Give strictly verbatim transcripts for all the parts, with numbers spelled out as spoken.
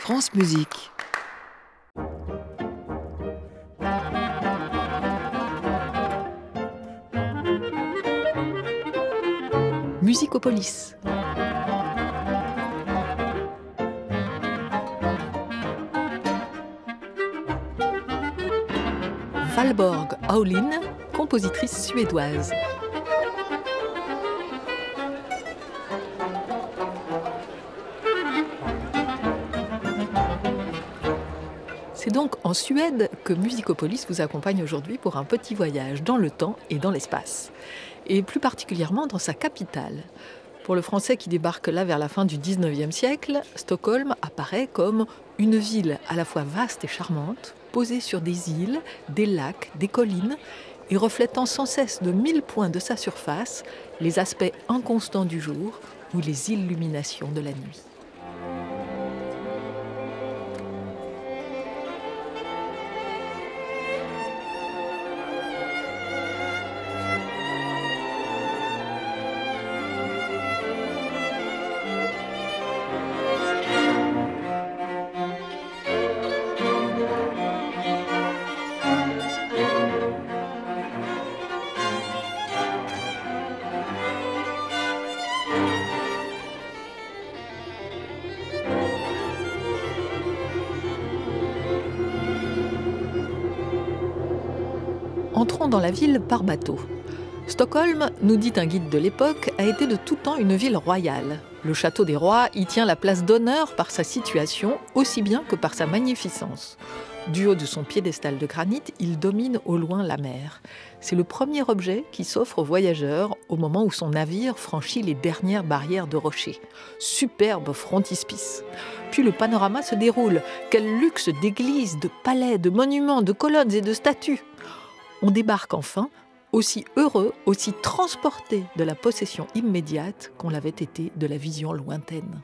France Musique. Musicopolis. Valborg Aulin, compositrice suédoise. C'est donc en Suède que Musicopolis vous accompagne aujourd'hui pour un petit voyage dans le temps et dans l'espace. Et plus particulièrement dans sa capitale. Pour le Français qui débarque là vers la fin du dix-neuvième siècle, Stockholm apparaît comme une ville à la fois vaste et charmante, posée sur des îles, des lacs, des collines, et reflétant sans cesse de mille points de sa surface les aspects inconstants du jour ou les illuminations de la nuit. Entrons dans la ville par bateau. Stockholm, nous dit un guide de l'époque, a été de tout temps une ville royale. Le château des rois y tient la place d'honneur par sa situation, aussi bien que par sa magnificence. Du haut de son piédestal de granit, il domine au loin la mer. C'est le premier objet qui s'offre aux voyageurs au moment où son navire franchit les dernières barrières de rochers. Superbe frontispice. Puis le panorama se déroule. Quel luxe d'églises, de palais, de monuments, de colonnes et de statues! On débarque enfin, aussi heureux, aussi transporté de la possession immédiate qu'on l'avait été de la vision lointaine.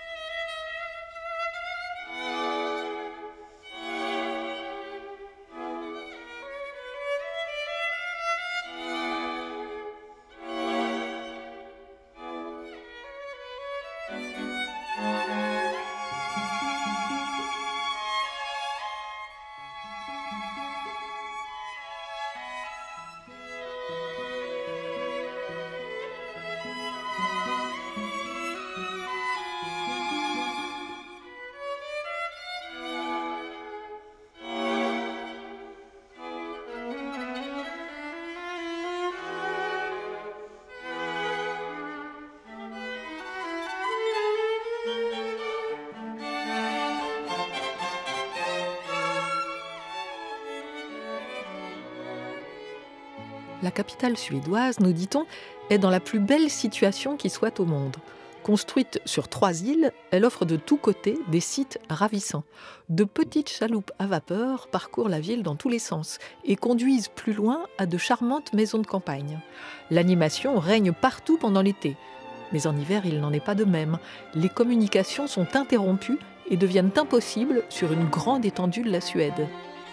La capitale suédoise, nous dit-on, est dans la plus belle situation qui soit au monde. Construite sur trois îles, elle offre de tous côtés des sites ravissants. De petites chaloupes à vapeur parcourent la ville dans tous les sens et conduisent plus loin à de charmantes maisons de campagne. L'animation règne partout pendant l'été. Mais en hiver, il n'en est pas de même. Les communications sont interrompues et deviennent impossibles sur une grande étendue de la Suède.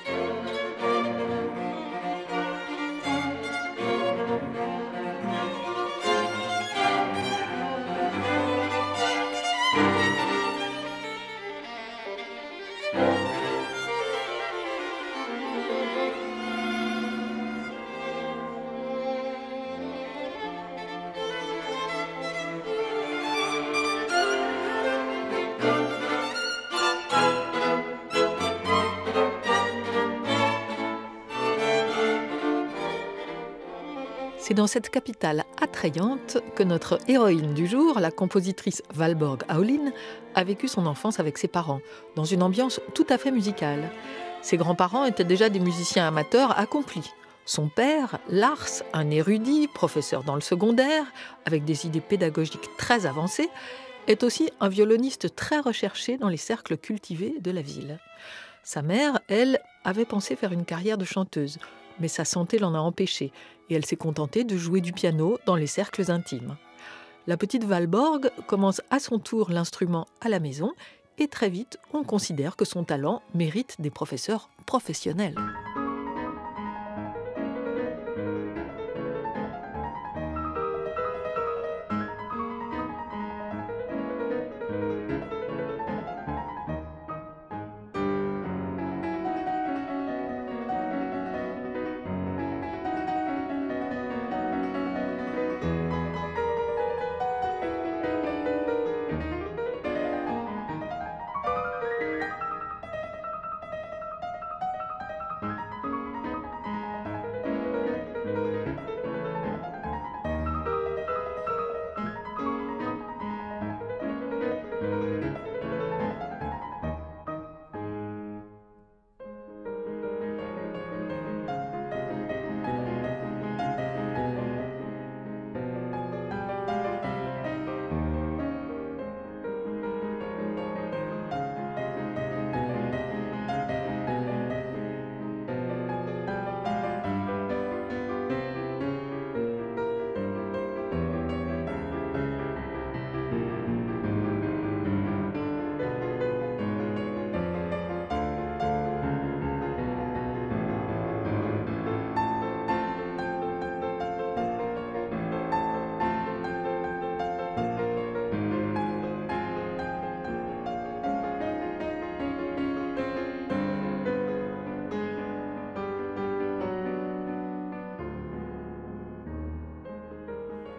C'est dans cette capitale attrayante que notre héroïne du jour, la compositrice Valborg Aulin, a vécu son enfance avec ses parents, dans une ambiance tout à fait musicale. Ses grands-parents étaient déjà des musiciens amateurs accomplis. Son père, Lars, un érudit, professeur dans le secondaire, avec des idées pédagogiques très avancées, est aussi un violoniste très recherché dans les cercles cultivés de la ville. Sa mère, elle, avait pensé faire une carrière de chanteuse, mais sa santé l'en a empêchée et elle s'est contentée de jouer du piano dans les cercles intimes. La petite Valborg commence à son tour l'instrument à la maison et très vite, on considère que son talent mérite des professeurs professionnels.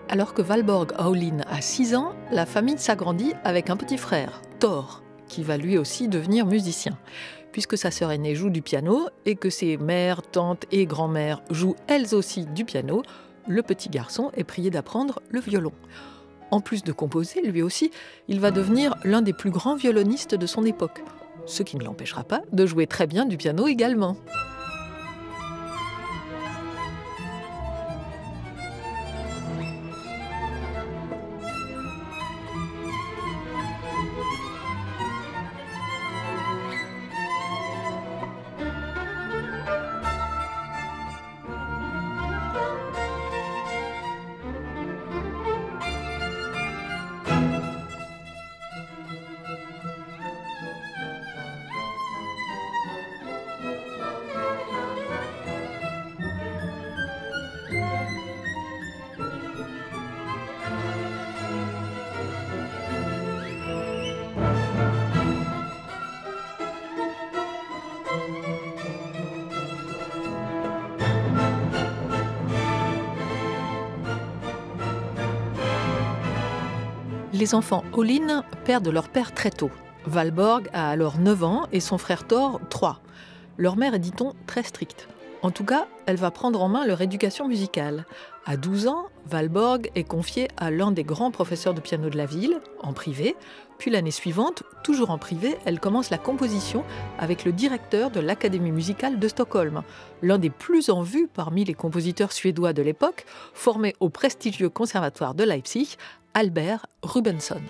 Alors que Valborg Aulin a six ans, la famille s'agrandit avec un petit frère, Thor, qui va lui aussi devenir musicien. Puisque sa sœur aînée joue du piano et que ses mères, tantes et grand-mères jouent elles aussi du piano, le petit garçon est prié d'apprendre le violon. En plus de composer, lui aussi, il va devenir l'un des plus grands violonistes de son époque, ce qui ne l'empêchera pas de jouer très bien du piano également. Les enfants Aulin perdent leur père très tôt. Valborg a alors neuf ans et son frère Thor trois. Leur mère est, dit-on, très stricte. En tout cas, elle va prendre en main leur éducation musicale. À douze ans, Valborg est confiée à l'un des grands professeurs de piano de la ville, en privé. Puis l'année suivante, toujours en privé, elle commence la composition avec le directeur de l'Académie musicale de Stockholm, l'un des plus en vue parmi les compositeurs suédois de l'époque, formé au prestigieux conservatoire de Leipzig, Albert Rubensson.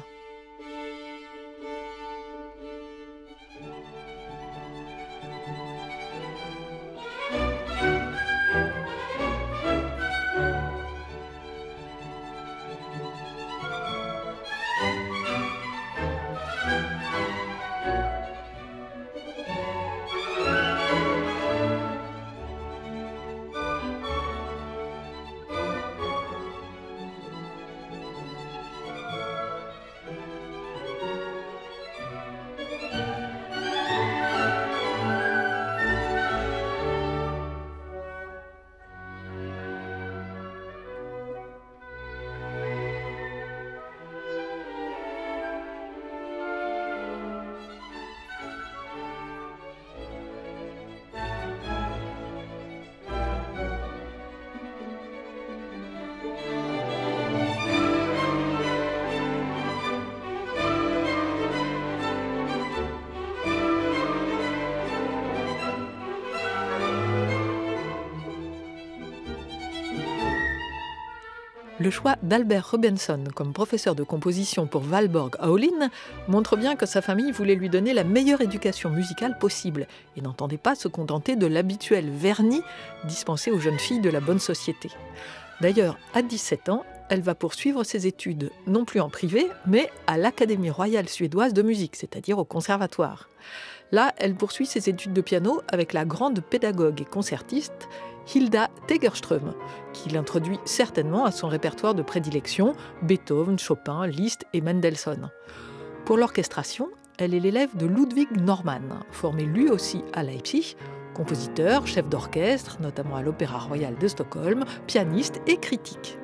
Le choix d'Albert Rubensson comme professeur de composition pour Valborg Aulin montre bien que sa famille voulait lui donner la meilleure éducation musicale possible et n'entendait pas se contenter de l'habituel vernis dispensé aux jeunes filles de la bonne société. D'ailleurs, à dix-sept ans, elle va poursuivre ses études, non plus en privé, mais à l'Académie royale suédoise de musique, c'est-à-dire au conservatoire. Là, elle poursuit ses études de piano avec la grande pédagogue et concertiste Hilda Tegerström, qui l'introduit certainement à son répertoire de prédilection, Beethoven, Chopin, Liszt et Mendelssohn. Pour l'orchestration, elle est l'élève de Ludwig Norman, formé lui aussi à Leipzig, compositeur, chef d'orchestre, notamment à l'Opéra royal de Stockholm, pianiste et critique.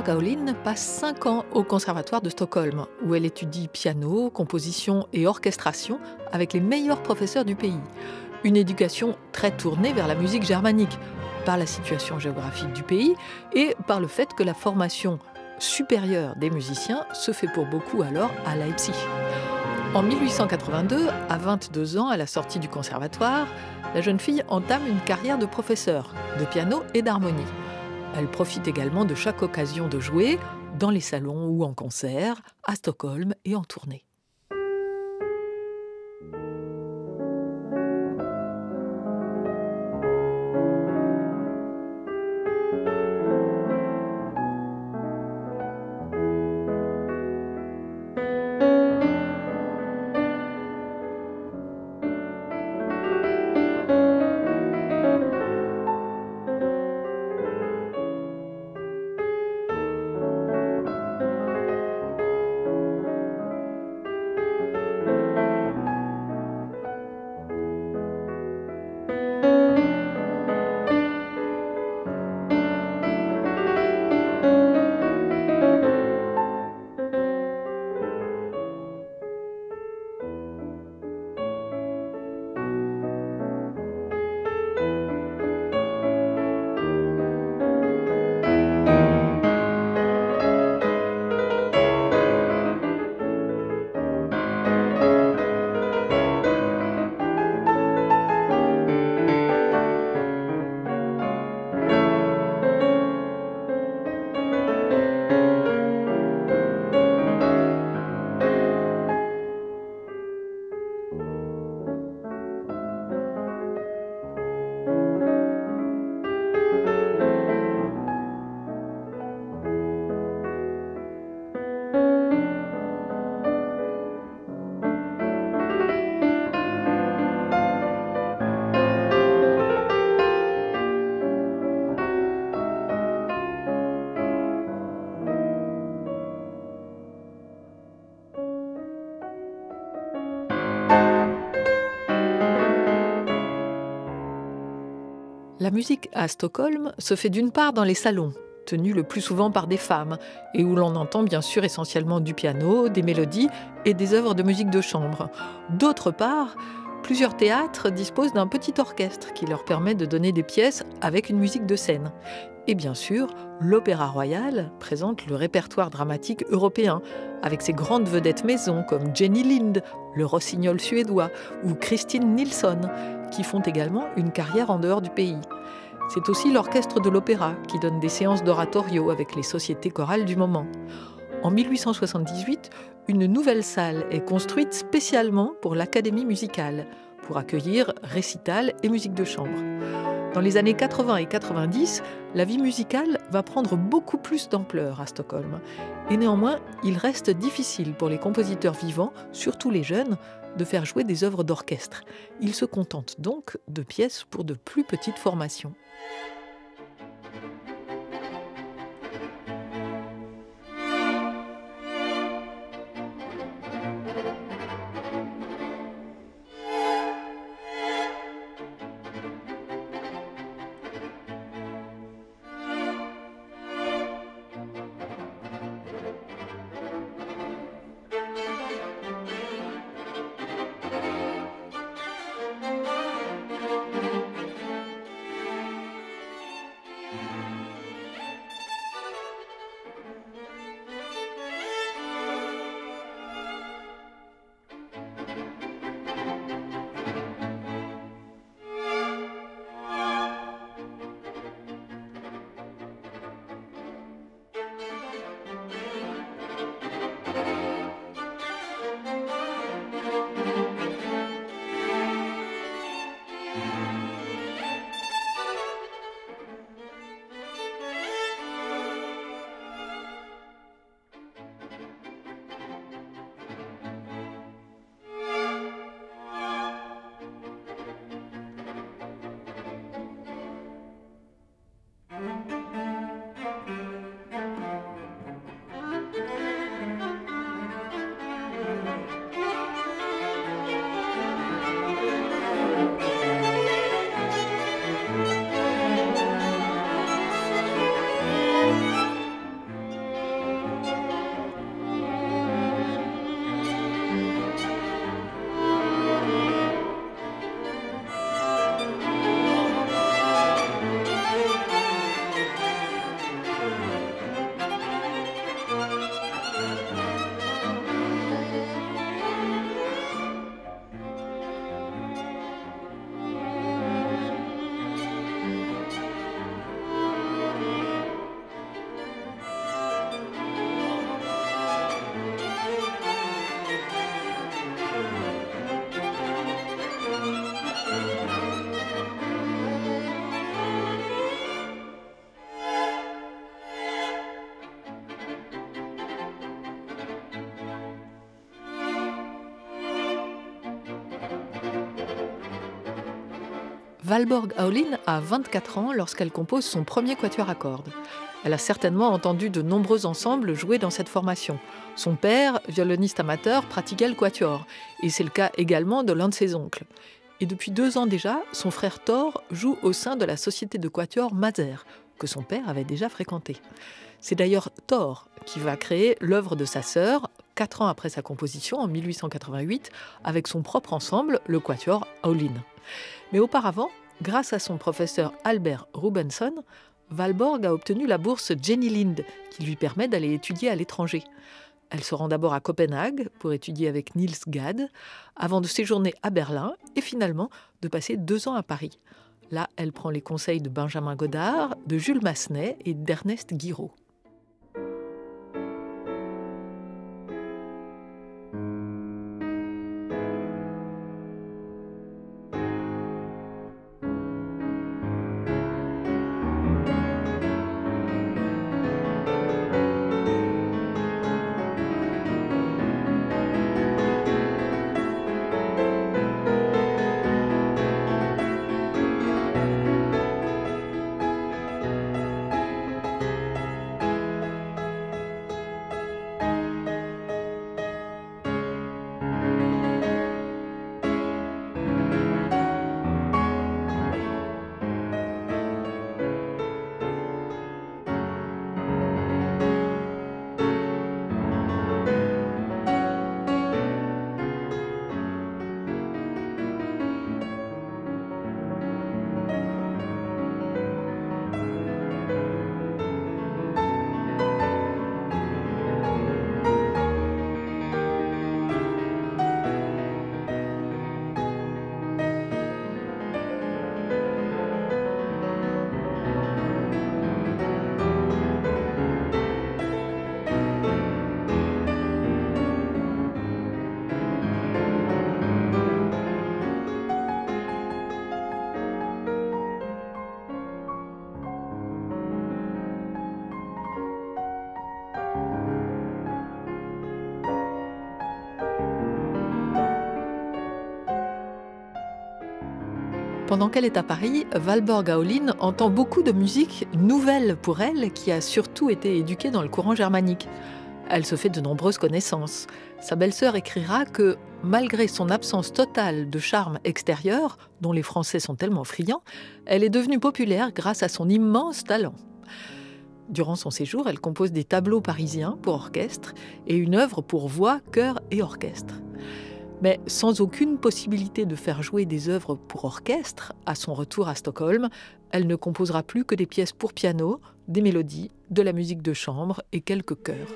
Aulin passe cinq ans au Conservatoire de Stockholm, où elle étudie piano, composition et orchestration avec les meilleurs professeurs du pays. Une éducation très tournée vers la musique germanique, par la situation géographique du pays et par le fait que la formation supérieure des musiciens se fait pour beaucoup alors à Leipzig. En mille huit cent quatre-vingt-deux, à vingt-deux ans, à la sortie du conservatoire, la jeune fille entame une carrière de professeur de piano et d'harmonie. Elle profite également de chaque occasion de jouer dans les salons ou en concert, à Stockholm et en tournée. La musique à Stockholm se fait d'une part dans les salons, tenus le plus souvent par des femmes, et où l'on entend bien sûr essentiellement du piano, des mélodies et des œuvres de musique de chambre. D'autre part, plusieurs théâtres disposent d'un petit orchestre qui leur permet de donner des pièces avec une musique de scène. Et bien sûr, l'Opéra Royal présente le répertoire dramatique européen, avec ses grandes vedettes maison comme Jenny Lind, le rossignol suédois, ou Christine Nilsson, qui font également une carrière en dehors du pays. C'est aussi l'orchestre de l'opéra qui donne des séances d'oratorio avec les sociétés chorales du moment. En mille huit cent soixante-dix-huit, une nouvelle salle est construite spécialement pour l'Académie musicale, pour accueillir récital et musique de chambre. Dans les années quatre-vingts et quatre-vingt-dix, la vie musicale va prendre beaucoup plus d'ampleur à Stockholm. Et néanmoins, il reste difficile pour les compositeurs vivants, surtout les jeunes, de faire jouer des œuvres d'orchestre. Ils se contentent donc de pièces pour de plus petites formations. Valborg Aulin a vingt-quatre ans lorsqu'elle compose son premier quatuor à cordes. Elle a certainement entendu de nombreux ensembles jouer dans cette formation. Son père, violoniste amateur, pratiquait le quatuor, et c'est le cas également de l'un de ses oncles. Et depuis deux ans déjà, son frère Thor joue au sein de la société de quatuor Mazer, que son père avait déjà fréquenté. C'est d'ailleurs Thor qui va créer l'œuvre de sa sœur, quatre ans après sa composition, en mille huit cent quatre-vingt-huit, avec son propre ensemble, le quatuor Aulin. Mais auparavant, grâce à son professeur Albert Rubenson, Valborg a obtenu la bourse Jenny Lind, qui lui permet d'aller étudier à l'étranger. Elle se rend d'abord à Copenhague pour étudier avec Niels Gade, avant de séjourner à Berlin et finalement de passer deux ans à Paris. Là, elle prend les conseils de Benjamin Godard, de Jules Massenet et d'Ernest Guiraud. Pendant qu'elle est à Paris, Valborg Aulin entend beaucoup de musique nouvelle pour elle, qui a surtout été éduquée dans le courant germanique. Elle se fait de nombreuses connaissances. Sa belle-sœur écrira que, malgré son absence totale de charme extérieur, dont les Français sont tellement friands, elle est devenue populaire grâce à son immense talent. Durant son séjour, elle compose des tableaux parisiens pour orchestre et une œuvre pour voix, chœur et orchestre. Mais sans aucune possibilité de faire jouer des œuvres pour orchestre, à son retour à Stockholm, elle ne composera plus que des pièces pour piano, des mélodies, de la musique de chambre et quelques chœurs.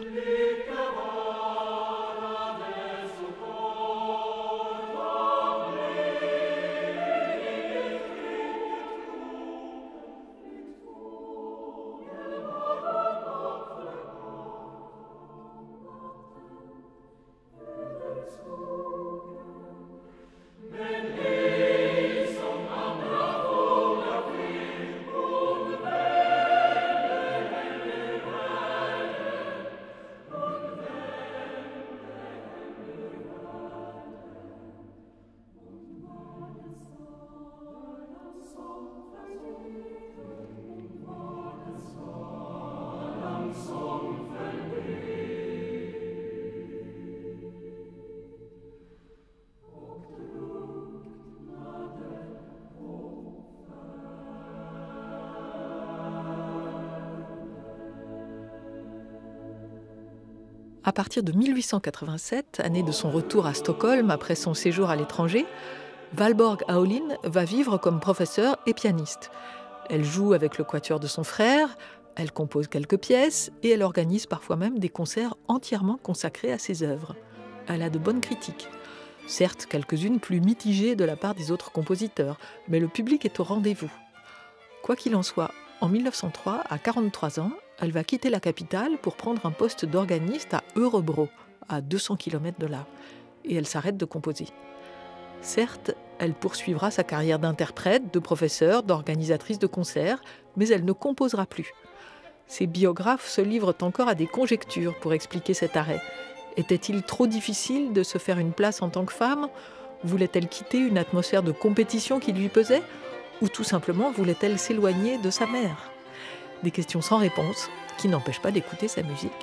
À partir de mille huit cent quatre-vingt-sept, année de son retour à Stockholm après son séjour à l'étranger, Valborg Aulin va vivre comme professeure et pianiste. Elle joue avec le quatuor de son frère, elle compose quelques pièces et elle organise parfois même des concerts entièrement consacrés à ses œuvres. Elle a de bonnes critiques. Certes, quelques-unes plus mitigées de la part des autres compositeurs, mais le public est au rendez-vous. Quoi qu'il en soit, en mille neuf cent trois, à quarante-trois ans, elle va quitter la capitale pour prendre un poste d'organiste à Örebro, à deux cents kilomètres de là, et elle s'arrête de composer. Certes, elle poursuivra sa carrière d'interprète, de professeur, d'organisatrice de concerts, mais elle ne composera plus. Ses biographes se livrent encore à des conjectures pour expliquer cet arrêt. Était-il trop difficile de se faire une place en tant que femme ? Voulait-elle quitter une atmosphère de compétition qui lui pesait ? Ou tout simplement voulait-elle s'éloigner de sa mère? Des questions sans réponse qui n'empêchent pas d'écouter sa musique.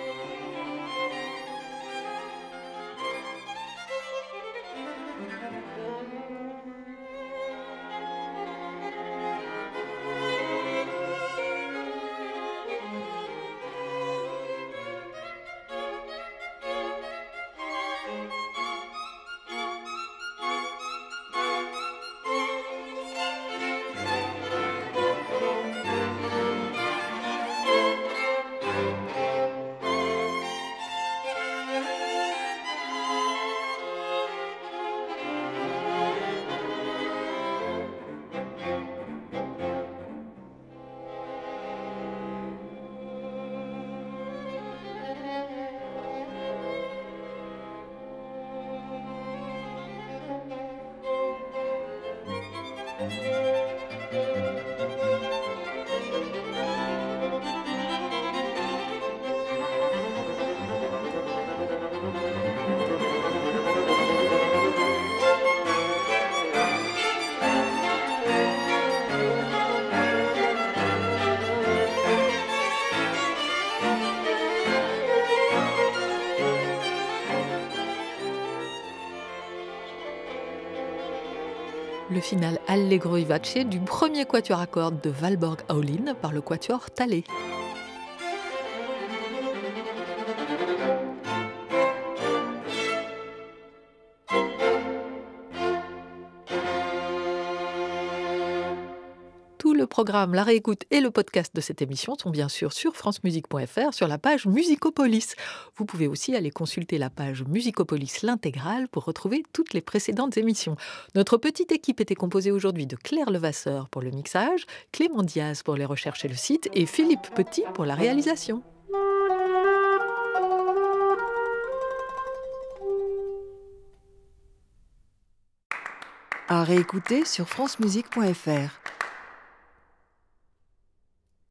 Le final Allegro vivace du premier quatuor à cordes de Valborg Aulin par le quatuor Thaler. Tout le programme, la réécoute et le podcast de cette émission sont bien sûr sur francemusique point f r sur la page Musicopolis. Vous pouvez aussi aller consulter la page Musicopolis l'intégrale pour retrouver toutes les précédentes émissions. Notre petite équipe était composée aujourd'hui de Claire Levasseur pour le mixage, Clément Diaz pour les recherches et le site et Philippe Petit pour la réalisation. À réécouter sur francemusique point f r.